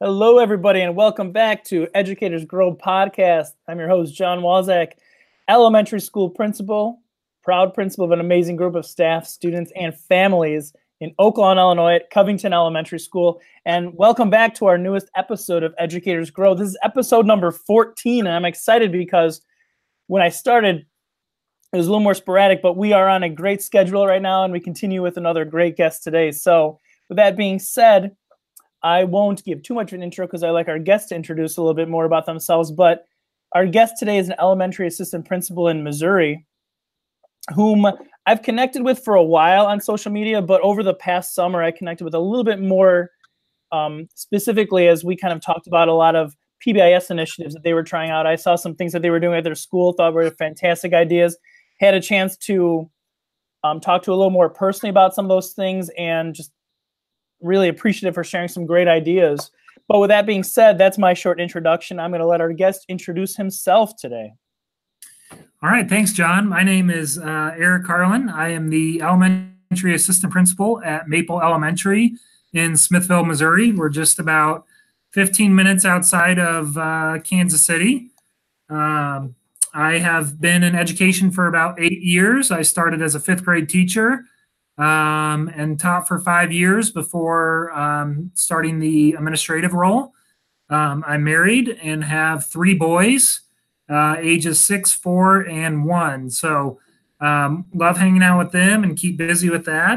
Hello, everybody, and welcome back to Educators Grow podcast. I'm your host, John Wazak, elementary school principal, proud principal of an amazing group of staff, students, and families in Oak Lawn, Illinois at Covington Elementary School. And welcome back to our newest episode of Educators Grow. This is episode number 14, and I'm excited because when I started, it was a little more sporadic, but we are on a great schedule right now, and we continue with another great guest today. So with that being said, I won't give too much of an intro because I like our guests to introduce a little bit more about themselves, but our guest today is an elementary assistant principal in Missouri, whom I've connected with for a while on social media, but over the past summer, I connected with a little bit more specifically as we kind of talked about a lot of PBIS initiatives that they were trying out. I saw some things that they were doing at their school, thought were fantastic ideas, had a chance to talk to a little more personally about some of those things, and just really appreciative for sharing some great ideas. But with that being said, that's my short introduction. I'm going to let our guest introduce himself today. All right. Thanks, John. My name is Eric Carlin. I am the elementary assistant principal at Maple Elementary in Smithville, Missouri. We're just about 15 minutes outside of Kansas City. I have been in education for about 8 years. I started as a fifth grade teacher and taught for 5 years before starting the administrative role. I'm married and have 3 boys, ages 6, 4, and 1. So love hanging out with them and keep busy with that.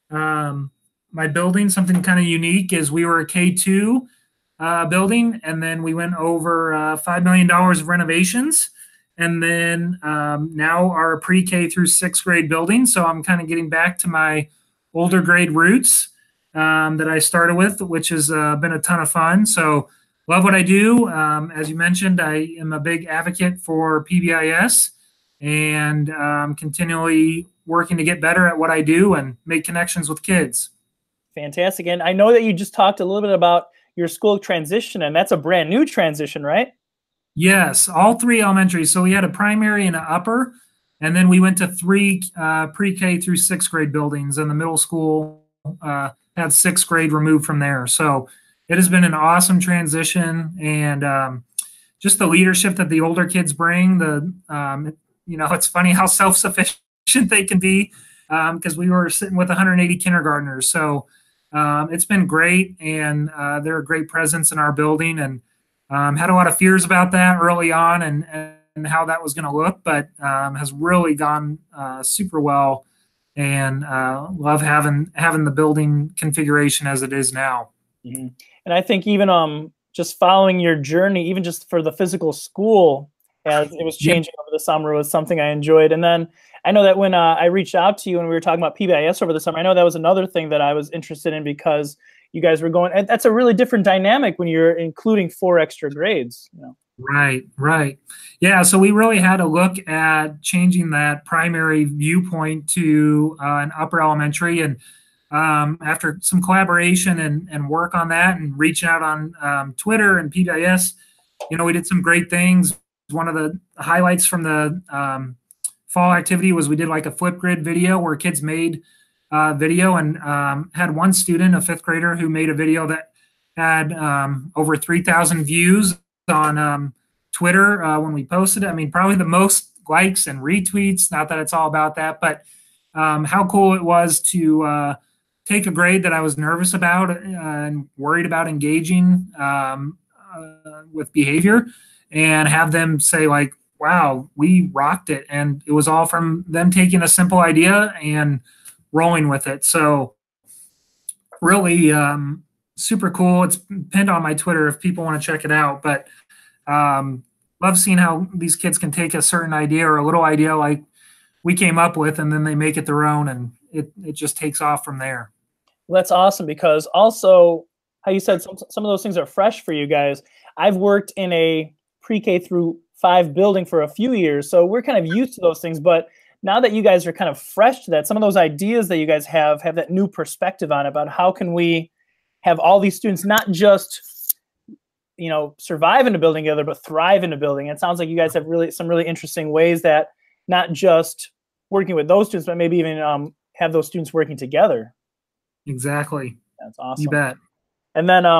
My building, something kind of unique, is we were a K2 building, and then we went over $5 million of renovations. And then now our pre-K through 6th grade building. So I'm kind of getting back to my older grade roots that I started with, which has been a ton of fun. So love what I do. As you mentioned, I am a big advocate for PBIS and continually working to get better at what I do and make connections with kids. Fantastic. And I know that you just talked a little bit about your school transition, and that's a brand new transition, right? Yes, all 3 elementary. So we had a primary and an upper, and then we went to 3 pre-K through 6th grade buildings, and the middle school had 6th grade removed from there. So it has been an awesome transition, and just the leadership that the older kids bring. It's funny how self-sufficient they can be because we were sitting with 180 kindergartners. So it's been great, and they're a great presence in our building, and had a lot of fears about that early on and how that was going to look, but has really gone super well, and love having the building configuration as it is now. Mm-hmm. And I think even just following your journey, even just for the physical school, as it was changing over the summer, was something I enjoyed. And then I know that when I reached out to you and we were talking about PBIS over the summer, I know that was another thing that I was interested in because you guys were going, and that's a really different dynamic when you're including 4 extra grades. Right. Yeah. So we really had to look at changing that primary viewpoint to an upper elementary. And after some collaboration and work on that and reaching out on Twitter and PBIS, we did some great things. One of the highlights from the fall activity was we did like a Flipgrid video where kids made video, and had one student, a 5th grader, who made a video that had over 3,000 views on Twitter when we posted it. I mean, probably the most likes and retweets, not that it's all about that, but how cool it was to take a grade that I was nervous about and worried about engaging with behavior, and have them say like, wow, we rocked it. And it was all from them taking a simple idea and rolling with it. So really super cool. It's pinned on my Twitter if people want to check it out. But love seeing how these kids can take a certain idea or a little idea like we came up with, and then they make it their own, and it just takes off from there. Well, that's awesome, because also how you said some of those things are fresh for you guys. I've worked in a pre-K through 5 building for a few years, so we're kind of used to those things. But now that you guys are kind of fresh to that, some of those ideas that you guys have that new perspective on about how can we have all these students not just, survive in a building together, but thrive in a building. It sounds like you guys have some really interesting ways that not just working with those students, but maybe even have those students working together. Exactly. That's awesome. You bet. And then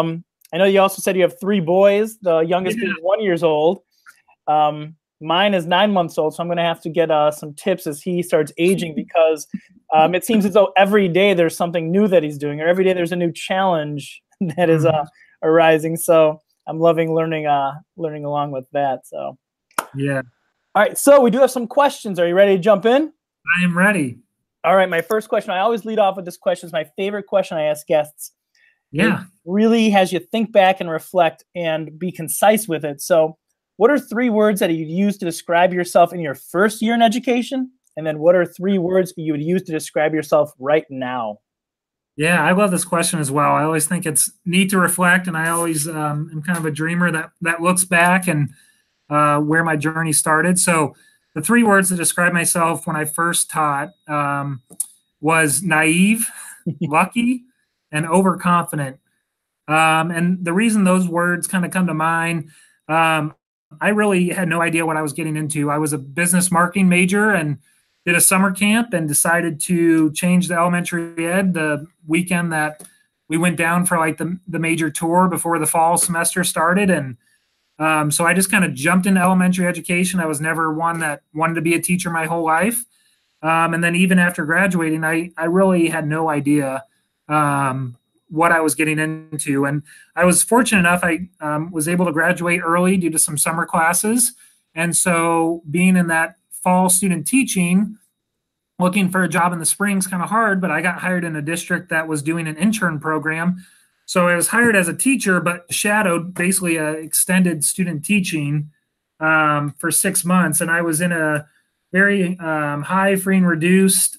I know you also said you have 3 boys, the youngest being 1 year old. Mine is 9 months old, so I'm going to have to get some tips as he starts aging, because it seems as though every day there's something new that he's doing, or every day there's a new challenge that is arising. So I'm loving learning along with that. So yeah. All right, so we do have some questions. Are you ready to jump in? I am ready. All right, my first question, I always lead off with this question. It's my favorite question I ask guests. Yeah. It really has you think back and reflect and be concise with it. So what are 3 words that you'd use to describe yourself in your first year in education? And then what are 3 words you would use to describe yourself right now? Yeah, I love this question as well. I always think it's neat to reflect, and I always am kind of a dreamer that looks back and where my journey started. So the 3 words to describe myself when I first taught was naive, lucky, and overconfident. And the reason those words kind of come to mind, I really had no idea what I was getting into. I was a business marketing major and did a summer camp and decided to change the elementary ed the weekend that we went down for like the major tour before the fall semester started. And so I just kind of jumped into elementary education. I was never one that wanted to be a teacher my whole life. And then even after graduating, I really had no idea what I was getting into. And I was fortunate enough, I was able to graduate early due to some summer classes. And so being in that fall student teaching, looking for a job in the spring is kind of hard, but I got hired in a district that was doing an intern program. So I was hired as a teacher, but shadowed basically a extended student teaching for 6 months. And I was in a very high free and reduced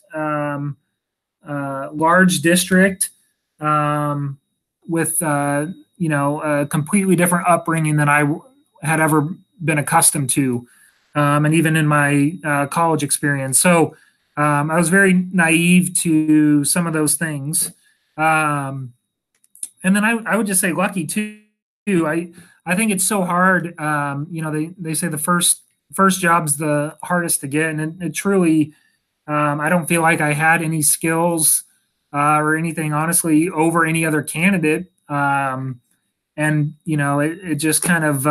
large district with a completely different upbringing than I had ever been accustomed to, and even in my college experience. So I was very naive to some of those things. And then I would just say lucky too. I think it's so hard. They say the first job's the hardest to get, and it truly. I don't feel like I had any skills or anything, honestly, over any other candidate. It just kind of,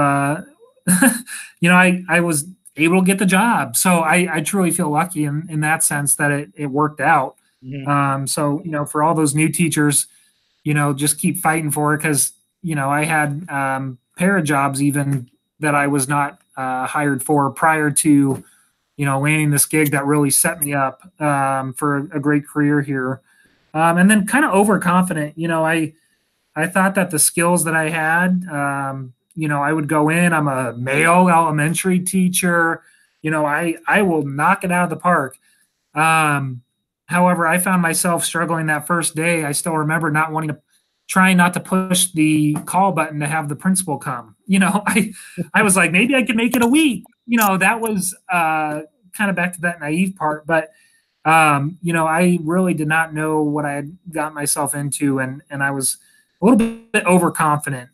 I was able to get the job. So I truly feel lucky in that sense that it worked out. Mm-hmm. For all those new teachers, just keep fighting for it, because, I had para jobs even that I was not hired for prior to, landing this gig that really set me up for a great career here. And then kind of overconfident, I thought that the skills that I had, I would go in, I'm a male elementary teacher, I will knock it out of the park. However, I found myself struggling that first day. I still remember trying not to push the call button to have the principal come. I was like, maybe I could make it a week. That was kind of back to that naive part. But, I really did not know what I had got myself into. And I was a little bit overconfident.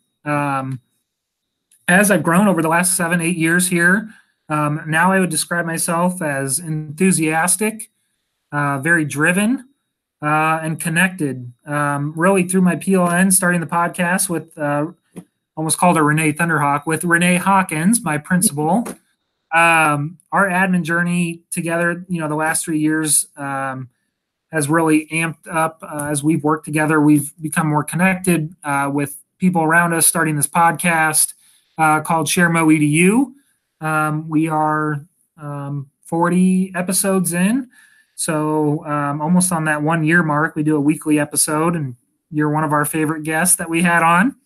As I've grown over the last 7-8 years here, now I would describe myself as enthusiastic, very driven, and connected. Really through my PLN, starting the podcast with almost called her Renee Thunderhawk, with Renee Hawkins, my principal. Our admin journey together, the last 3 years has really amped up as we've worked together. We've become more connected with people around us, starting this podcast called ShareMo EDU. We are 40 episodes in. So almost on that 1 year mark. We do a weekly episode, and you're one of our favorite guests that we had on.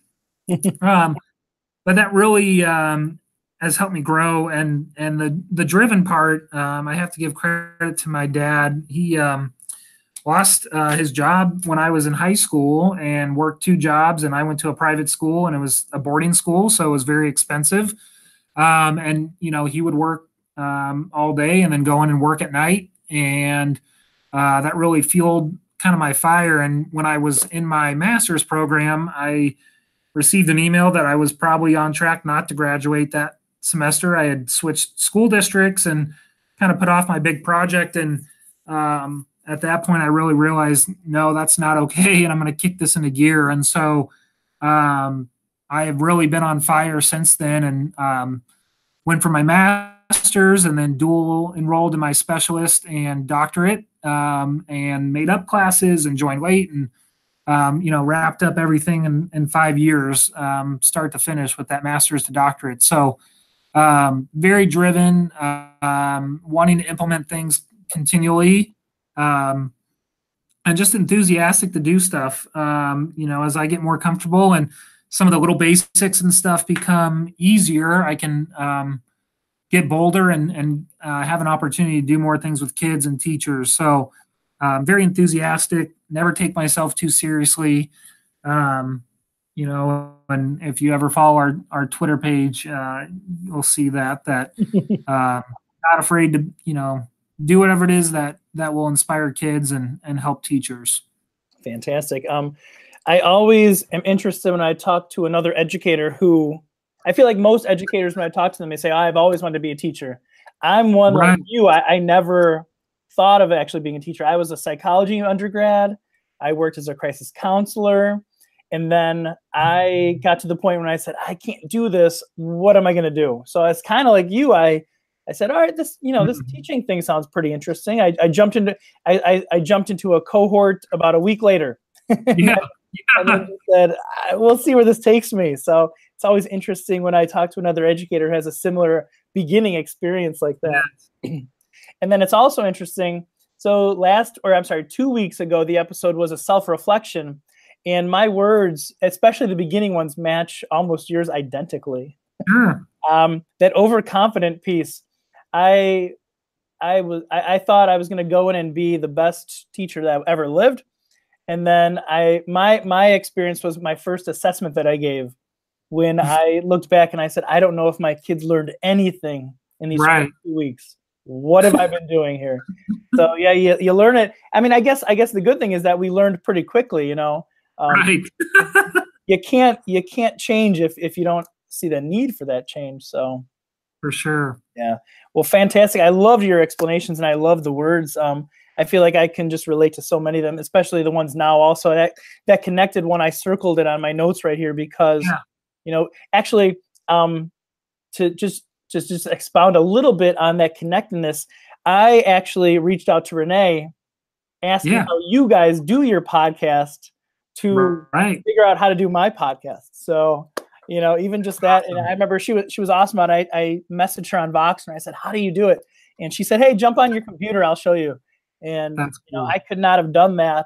But that really has helped me grow, and the driven part, I have to give credit to my dad. He lost his job when I was in high school and worked 2 jobs, and I went to a private school, and it was a boarding school, so it was very expensive. And he would work all day and then go in and work at night, and that really fueled kind of my fire. And when I was in my master's program, I received an email that I was probably on track not to graduate that semester. I had switched school districts and kind of put off my big project. And at that point, I really realized, no, that's not okay. And I'm going to kick this into gear. And so I have really been on fire since then, and went for my master's and then dual enrolled in my specialist and doctorate, and made up classes and joined late, and wrapped up everything in 5 years, start to finish, with that master's to doctorate. So very driven, wanting to implement things continually, and just enthusiastic to do stuff. As I get more comfortable and some of the little basics and stuff become easier, I can get bolder and have an opportunity to do more things with kids and teachers. So very enthusiastic, never take myself too seriously. And if you ever follow our Twitter page, you'll see that not afraid to, do whatever it is that will inspire kids and help teachers. Fantastic. I always am interested when I talk to another educator who, I feel like most educators, when I talk to them, they say, I've always wanted to be a teacher. I'm one Right. like you. I never thought of actually being a teacher. I was a psychology undergrad. I worked as a crisis counselor. And then I got to the point when I said, I can't do this. What am I going to do? So it's kind of like you. I said, all right, this teaching thing sounds pretty interesting. I jumped into a cohort about a week later. Yeah. And then said, we'll see where this takes me. So it's always interesting when I talk to another educator who has a similar beginning experience like that. Yes. And then it's also interesting. So 2 weeks ago, the episode was a self-reflection. And my words, especially the beginning ones, match almost yours identically. Sure. That overconfident piece, I thought I was going to go in and be the best teacher that I've ever lived. And then my experience was my first assessment that I gave when I looked back and I said, I don't know if my kids learned anything in these 2 weeks. What have I been doing here? So yeah, you learn it. I mean, I guess the good thing is that we learned pretty quickly, Right. you can't change if you don't see the need for that change. So for sure. Yeah. Well, fantastic. I loved your explanations and I love the words. I feel like I can just relate to so many of them, especially the ones now also that connected one. I circled it on my notes right here because, actually, to just expound a little bit on that connectedness, I actually reached out to Renee asking how you guys do your podcast to figure out how to do my podcast. So, even just that. And I remember she was awesome about it. I messaged her on Voxer and I said, how do you do it? And she said, hey, jump on your computer. I'll show you. And cool. I could not have done that,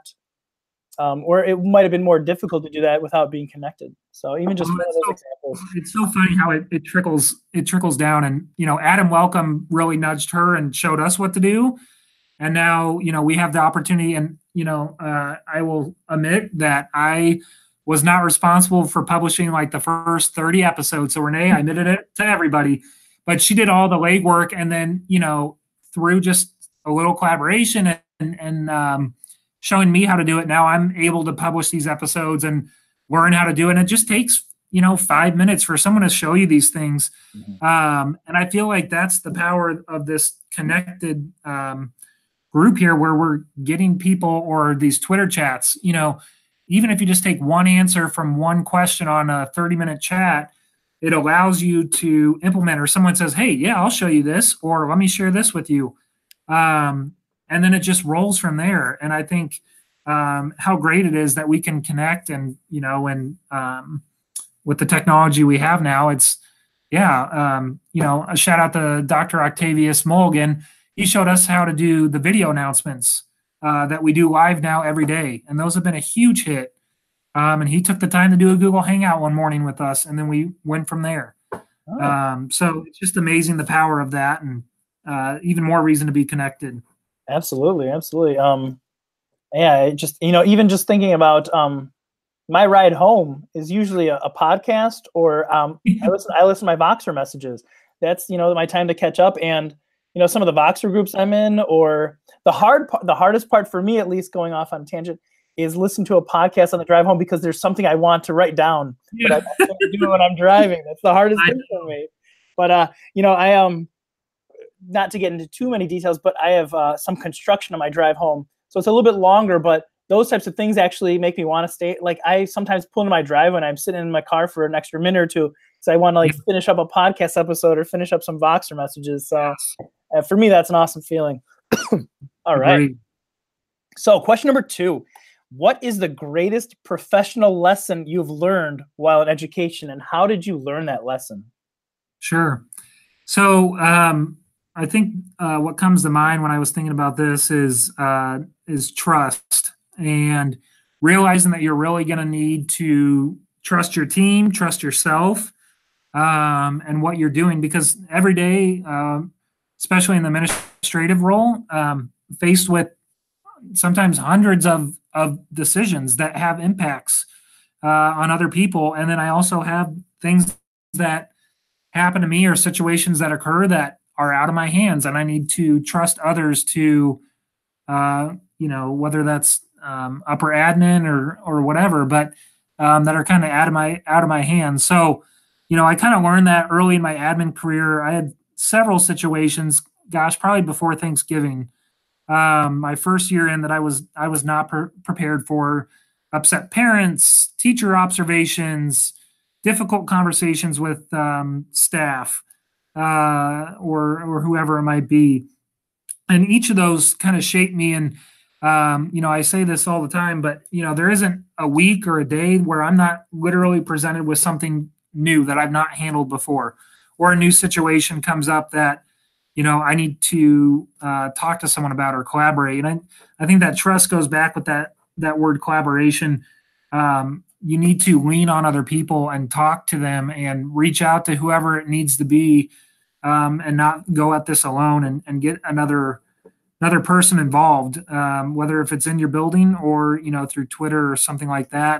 or it might have been more difficult to do that without being connected. So even just one of those examples. It's so funny how it trickles down. And Adam Welcome really nudged her and showed us what to do. And now we have the opportunity. And I will admit that I was not responsible for publishing like the first 30 episodes. So Renee, I admitted it to everybody, but she did all the legwork. And then through just a little collaboration and showing me how to do it. Now I'm able to publish these episodes and learn how to do it. And it just takes, 5 minutes for someone to show you these things. Mm-hmm. And I feel like that's the power of this connected group here where we're getting people, or these Twitter chats, even if you just take one answer from one question on a 30-minute chat, it allows you to implement, or someone says, hey, yeah, I'll show you this, or let me share this with you. And then it just rolls from there. And I think how great it is that we can connect and, with the technology we have now, it's, a shout out to Dr. Octavius Mulligan. He showed us how to do the video announcements that we do live now every day. And those have been a huge hit. And he took the time to do a Google Hangout one morning with us, and then we went from there. Oh. So it's just amazing the power of that, and even more reason to be connected. Absolutely. Yeah, even just thinking about my ride home is usually a podcast, or I listen to my Voxer messages. That's my time to catch up, and some of the Voxer groups I'm in, or the hardest part for me, at least, going off on a tangent, is listen to a podcast on the drive home because there's something I want to write down, but I don't do it when I'm driving. That's the hardest thing for me. But I not to get into too many details, but I have some construction on my drive home, so it's a little bit longer. But those types of things actually make me want to stay. Like I sometimes pull into my drive when I'm sitting in my car for an extra minute or two because I want to like finish up a podcast episode or finish up some Voxer messages. So for me, that's an awesome feeling. All right. Agreed. So question number 2, what is the greatest professional lesson you've learned while in education, and how did you learn that lesson? Sure. So I think what comes to mind when I was thinking about this is trust, and realizing that you're really going to need to trust your team, trust yourself, and what you're doing, because every day, especially in the administrative role, faced with sometimes hundreds of decisions that have impacts on other people. And then I also have things that happen to me or situations that occur that are out of my hands, and I need to trust others to, whether that's upper admin or whatever, but that are kind of out of my hands. So, I kind of learned that early in my admin career. I had several situations, probably before Thanksgiving, my first year in, that I was not prepared for: upset parents, teacher observations, difficult conversations with staff, or whoever it might be. And each of those kind of shaped me. And, I say this all the time, but, there isn't a week or a day where I'm not literally presented with something new that I've not handled before, or a new situation comes up that, I need to talk to someone about or collaborate. And I think that trust goes back with that word collaboration. You need to lean on other people and talk to them and reach out to whoever it needs to be, and not go at this alone, and get another person involved, whether if it's in your building or, through Twitter or something like that.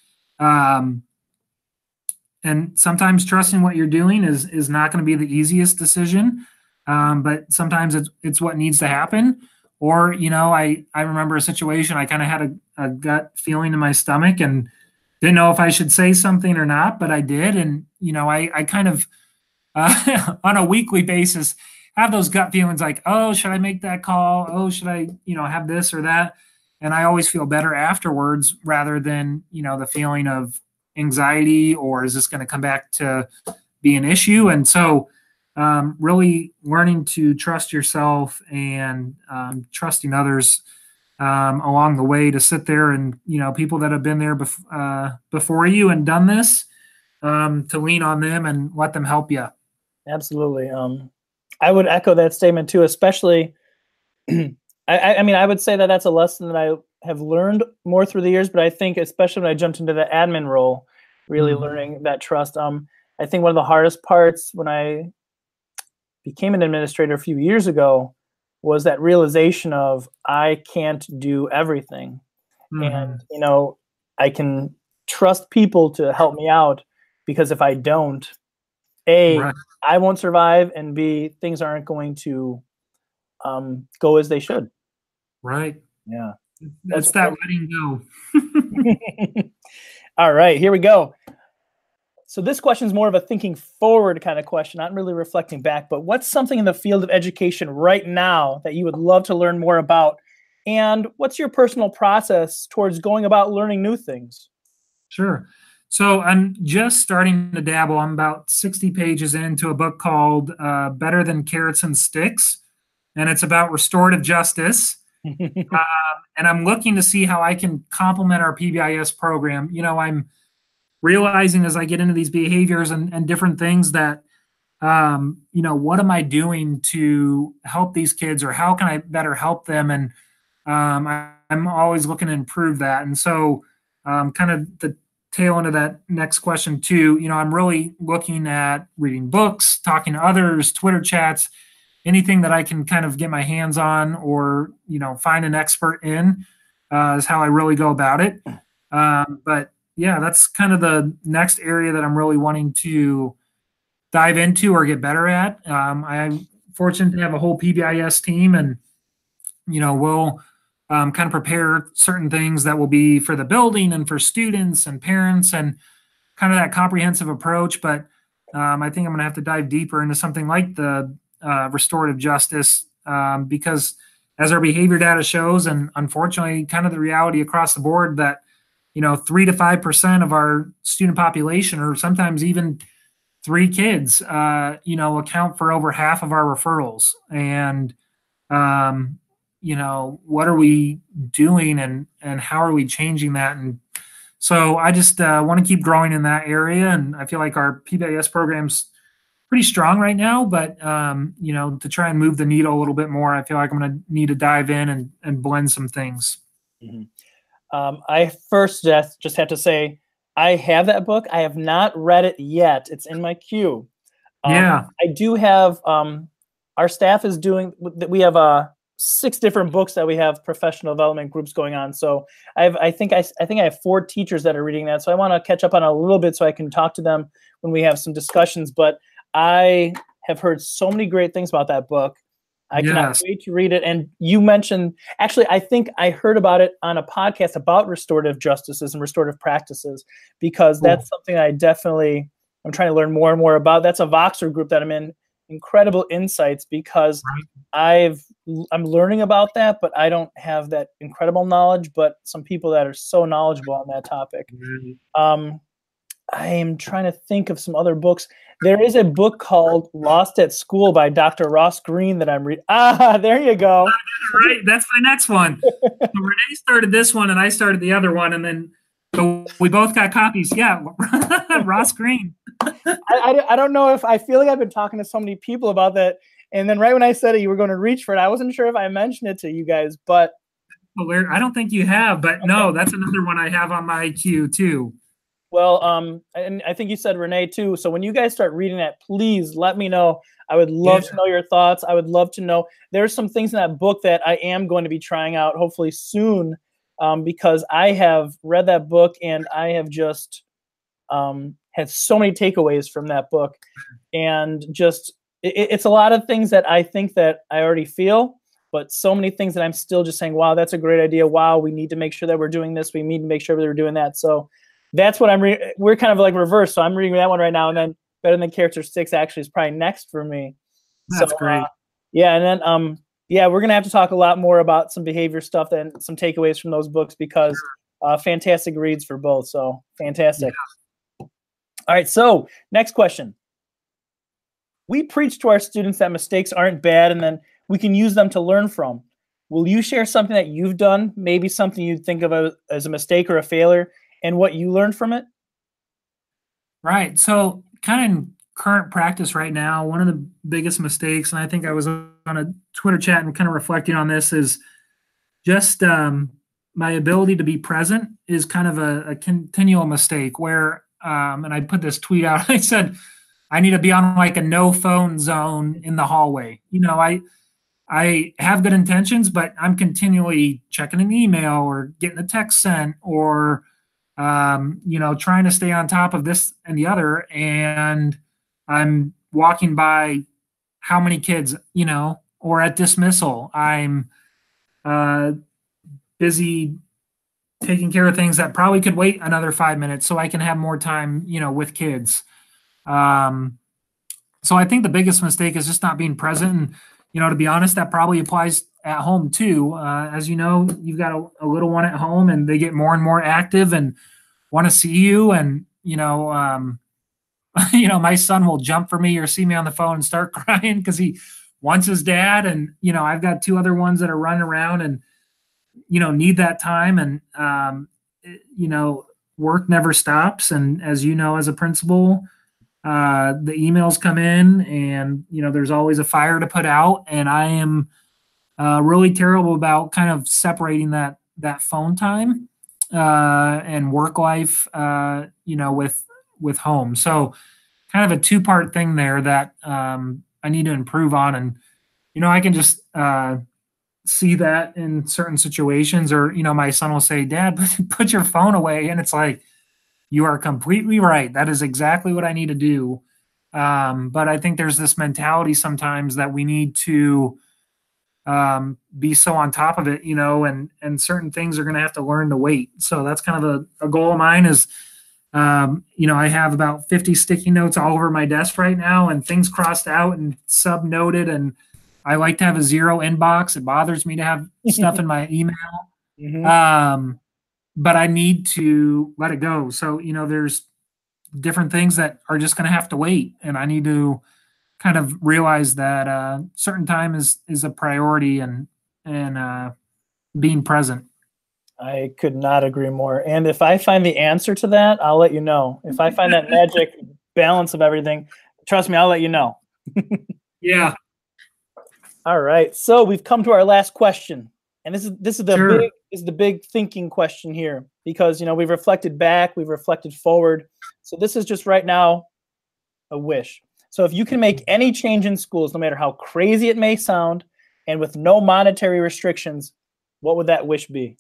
And sometimes trusting what you're doing is not going to be the easiest decision. But sometimes it's what needs to happen. Or, I remember a situation, I kind of had a gut feeling in my stomach and didn't know if I should say something or not, but I did. And, I kind of, on a weekly basis, have those gut feelings like, oh, should I make that call? Oh, should I, have this or that? And I always feel better afterwards, rather than, the feeling of anxiety, or is this going to come back to be an issue? And so, really learning to trust yourself and trusting others along the way, to sit there and, people that have been there before you and done this, to lean on them and let them help you. Absolutely. I would echo that statement too, especially, I mean, I would say that that's a lesson that I have learned more through the years, but I think especially when I jumped into the admin role, really learning that trust. I think one of the hardest parts when I became an administrator a few years ago was that realization of I can't do everything. And, I can trust people to help me out, because if I don't, A, right, I won't survive, and B, things aren't going to go as they should. Right. Yeah. That's that letting go. All right, here we go. So this question is more of a thinking forward kind of question, not really reflecting back, but what's something in the field of education right now that you would love to learn more about? And what's your personal process towards going about learning new things? Sure. So I'm just starting to dabble. I'm about 60 pages into a book called Better Than Carrots and Sticks, and it's about restorative justice. And I'm looking to see how I can complement our PBIS program. I'm realizing as I get into these behaviors and different things that, what am I doing to help these kids, or how can I better help them? And I'm always looking to improve that. And so kind of the tail end of that next question too, I'm really looking at reading books, talking to others, Twitter chats, anything that I can kind of get my hands on, or, find an expert in, is how I really go about it. But yeah, that's kind of the next area that I'm really wanting to dive into or get better at. I'm fortunate to have a whole PBIS team, and, we'll kind of prepare certain things that will be for the building and for students and parents, and kind of that comprehensive approach. But I think I'm going to have to dive deeper into something like the restorative justice, because as our behavior data shows, and unfortunately kind of the reality across the board, that 3 to 5% of our student population, or sometimes even 3 kids, account for over half of our referrals. And what are we doing, and how are we changing that? And so I just want to keep growing in that area. And I feel like our PBIS program's pretty strong right now, but to try and move the needle a little bit more, I feel like I'm going to need to dive in and blend some things. Mm-hmm. I first just have to say, I have that book. I have not read it yet. It's in my queue. Yeah. I do have, our staff is doing, we have 6 different books that we have professional development groups going on. So I think I have 4 teachers that are reading that. So I want to catch up on it a little bit so I can talk to them when we have some discussions. But I have heard so many great things about that book. I cannot wait to read it. And you mentioned, actually, I think I heard about it on a podcast about restorative justices and restorative practices, because that's something I'm trying to learn more and more about. That's a Voxer group that I'm in. Incredible insights, because I'm learning about that, but I don't have that incredible knowledge, but some people that are so knowledgeable on that topic. I am trying to think of some other books. There is a book called Lost at School by Dr. Ross Greene that I'm reading. There you go. Right. That's my next one. So Renee started this one and I started the other one, and then we both got copies. Yeah. Ross Greene. I don't know if I feel like I've been talking to so many people about that. And then right when I said it, you were going to reach for it. I wasn't sure if I mentioned it to you guys, but. I don't think you have, but no, that's another one I have on my queue too. Well, and I think you said Renee too. So when you guys start reading that, please let me know. I would love to know your thoughts. I would love to know. There's some things in that book that I am going to be trying out hopefully soon, because I have read that book and I have just had so many takeaways from that book. And just it's a lot of things that I think that I already feel, but so many things that I'm still just saying, wow, that's a great idea. Wow, we need to make sure that we're doing this. We need to make sure that we're doing that. So that's what we're kind of like reverse. So I'm reading that one right now, and then Better Than Character 6 actually is probably next for me. That's great. And then we're gonna have to talk a lot more about some behavior stuff and some takeaways from those books, because fantastic reads for both. So fantastic. Yeah. All right. So next question. We preach to our students that mistakes aren't bad, and then we can use them to learn from. Will you share something that you've done, maybe something you think of as a mistake or a failure, and what you learned from it? Right. So kind of in current practice right now, one of the biggest mistakes, and I think I was on a Twitter chat and kind of reflecting on this, is just my ability to be present is kind of a continual mistake where, and I put this tweet out, I said, I need to be on like a no phone zone in the hallway. I have good intentions, but I'm continually checking an email or getting a text sent or trying to stay on top of this and the other. And I'm walking by how many kids, or at dismissal, I'm busy taking care of things that probably could wait another 5 minutes so I can have more time, with kids. So I think the biggest mistake is just not being present. And, to be honest, that probably applies at home too. As you know, you've got a little one at home and they get more and more active and want to see you. And, my son will jump for me or see me on the phone and start crying because he wants his dad. And, I've got 2 other ones that are running around and, need that time. And, work never stops. And as you know, as a principal, the emails come in and, there's always a fire to put out. And I am really terrible about kind of separating that phone time and work life, with home. So kind of a 2-part thing there that I need to improve on. And, I can just see that in certain situations, or, my son will say, Dad, put your phone away. And it's like, you are completely right. That is exactly what I need to do. But I think there's this mentality sometimes that we need to be so on top of it, and certain things are going to have to learn to wait. So that's kind of a goal of mine is, I have about 50 sticky notes all over my desk right now and things crossed out and sub-noted. And I like to have a zero inbox. It bothers me to have stuff in my email. But I need to let it go. So, there's different things that are just going to have to wait. And I need to kind of realize that certain time is a priority and being present. I could not agree more. And if I find the answer to that, I'll let you know. If I find that magic balance of everything, trust me, I'll let you know. Yeah. All right. So we've come to our last question. And this is the big thinking question here, because we've reflected back, we've reflected forward. So this is just right now a wish. So if you can make any change in schools, no matter how crazy it may sound, and with no monetary restrictions, what would that wish be?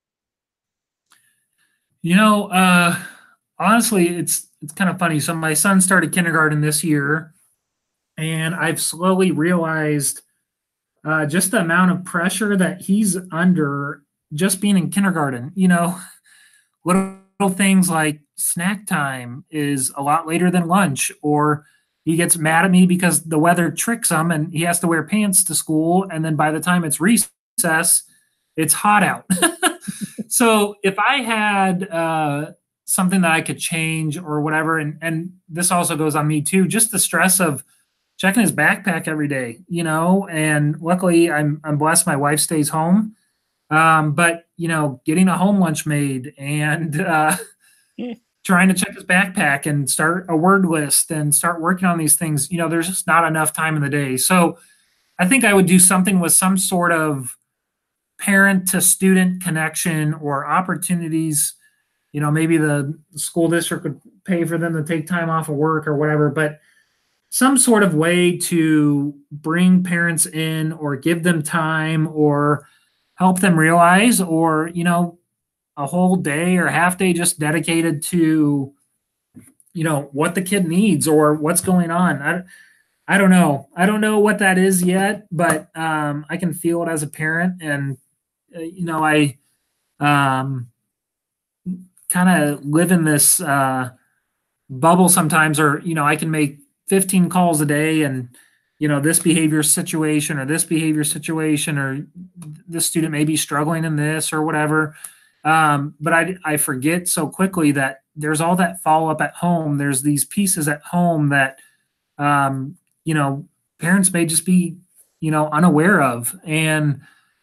Honestly, it's kind of funny. So my son started kindergarten this year, and I've slowly realized just the amount of pressure that he's under just being in kindergarten. Little things like snack time is a lot later than lunch, or he gets mad at me because the weather tricks him and he has to wear pants to school. And then by the time it's recess, it's hot out. So if I had something that I could change or whatever, and this also goes on me too, just the stress of checking his backpack every day, and luckily I'm blessed my wife stays home. But getting a home lunch made and trying to check his backpack and start a word list and start working on these things, there's just not enough time in the day. So I think I would do something with some sort of parent to student connection or opportunities. Maybe the school district would pay for them to take time off of work or whatever, but some sort of way to bring parents in or give them time or help them realize, or, a whole day or half day just dedicated to, what the kid needs or what's going on. I don't know. I don't know what that is yet, but I can feel it as a parent. And, I kind of live in this bubble sometimes, or, I can make 15 calls a day and, this behavior situation or this student may be struggling in this or whatever. But I forget so quickly that there's all that follow up at home. There's these pieces at home that, parents may just be, unaware of. And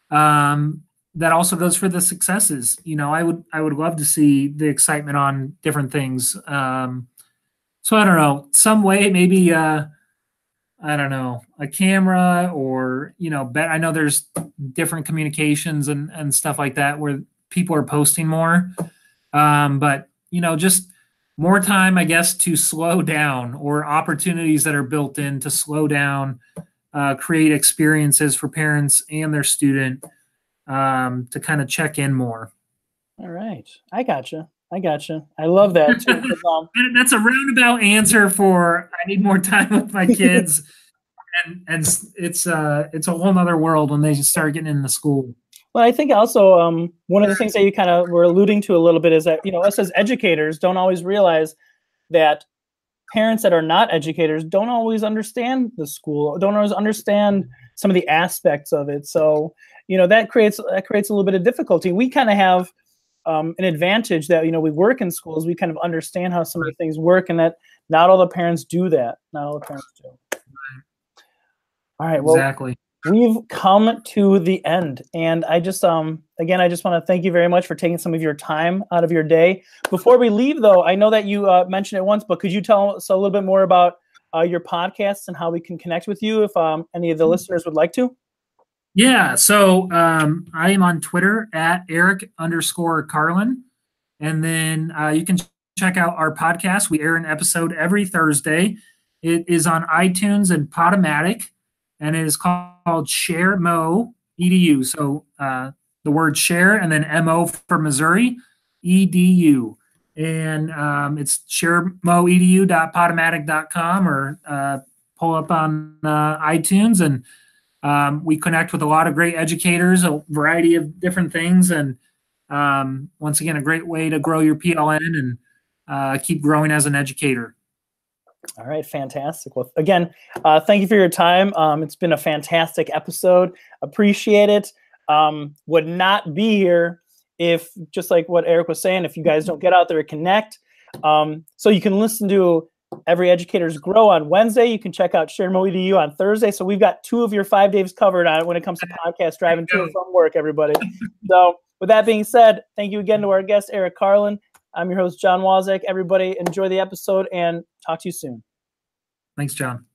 that also goes for the successes. I would love to see the excitement on different things. So I don't know, some way, maybe, I don't know, a camera or, I know there's different communications and stuff like that where people are posting more. But, just more time, I guess, to slow down, or opportunities that are built in to slow down, create experiences for parents and their student to kind of check in more. All right. I gotcha. I love that too. That's a roundabout answer for I need more time with my kids. and it's a whole nother world when they start getting into school. Well, I think also one of the things that you kind of were alluding to a little bit is that, us as educators don't always realize that parents that are not educators don't always understand the school, don't always understand some of the aspects of it. So, that creates a little bit of difficulty. We kind of have an advantage that, we work in schools, we kind of understand how some of the things work, and that not all the parents do that. Not all the parents do. All right. Well, exactly. We've come to the end, and I just again, I just want to thank you very much for taking some of your time out of your day. Before we leave, though, I know that you mentioned it once, but could you tell us a little bit more about your podcasts and how we can connect with you if any of the listeners would like to? Yeah, so I am on Twitter at Eric_Carlin, and then you can check out our podcast. We air an episode every Thursday. It is on iTunes and Podomatic, and it is called Share Mo EDU. So the word share and then MO for Missouri, EDU. And it's sharemoedu.podomatic.com, or pull up on iTunes, and we connect with a lot of great educators, a variety of different things. And once again, a great way to grow your PLN and keep growing as an educator. All right, fantastic. Well, again, thank you for your time. It's been a fantastic episode. Appreciate it. Would not be here if, just like what Eric was saying, if you guys don't get out there and connect. So you can listen to Every Educators Grow on Wednesday. You can check out Share Mo EDU on Thursday. So we've got 2 of your 5 days covered on when it comes to podcast driving to and from work, everybody. So with that being said, thank you again to our guest, Eric Carlin. I'm your host, John Wozak. Everybody enjoy the episode and talk to you soon. Thanks, John.